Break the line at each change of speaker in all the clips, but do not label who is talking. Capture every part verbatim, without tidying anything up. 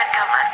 marca más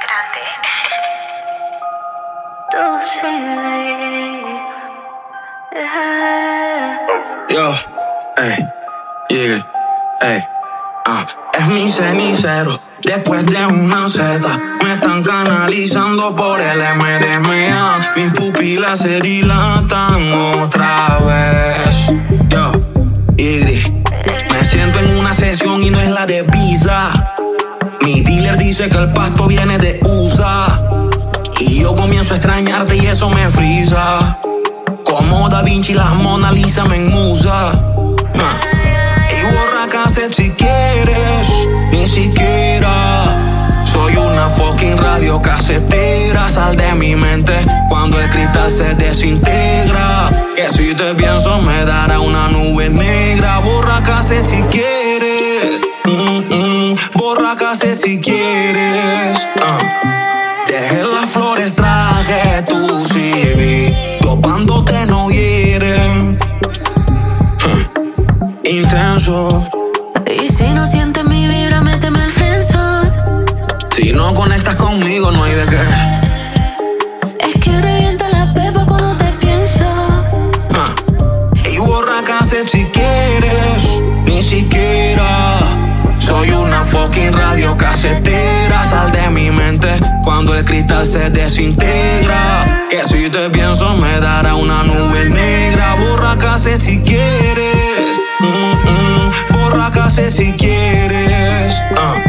grande.
Yo, ey, yeah, ey, ah, es mi cenicero. Después de una zeta, me están canalizando por el M D M A. Mis pupilas se dilatan otra vez. Yo, Y, me siento en una sesión y no es la de Visa. Mi dealer dice que el pasto viene de U S A. Y yo comienzo a extrañarte y eso me frisa. Como Da Vinci la Mona Lisa me enmusa. huh. Y borra cassette si quieres, ni siquiera. Soy una fucking radiocasetera. Sal de mi mente cuando el cristal se desintegra. Que si te pienso me dará una nube negra. Borra cassette si quieres. Mm-mm. Borra cassette si quieres. uh. Dejé las flores, traje tu C V. Topándote no hieren. huh. Intenso.
Y si no sientes mi vibra, méteme el friendzone.
Si no conectas conmigo, no hay de qué.
Es que revienta la pepa cuando te pienso.
huh. Y borra cassette si quieres, ni siquiera. Soy una fucking radiocasetera. Sal de mi mente cuando el cristal se desintegra. Que si te pienso me dará una nube negra. Borra cassette si quieres. Mm-mm. Borra cassette si quieres. uh.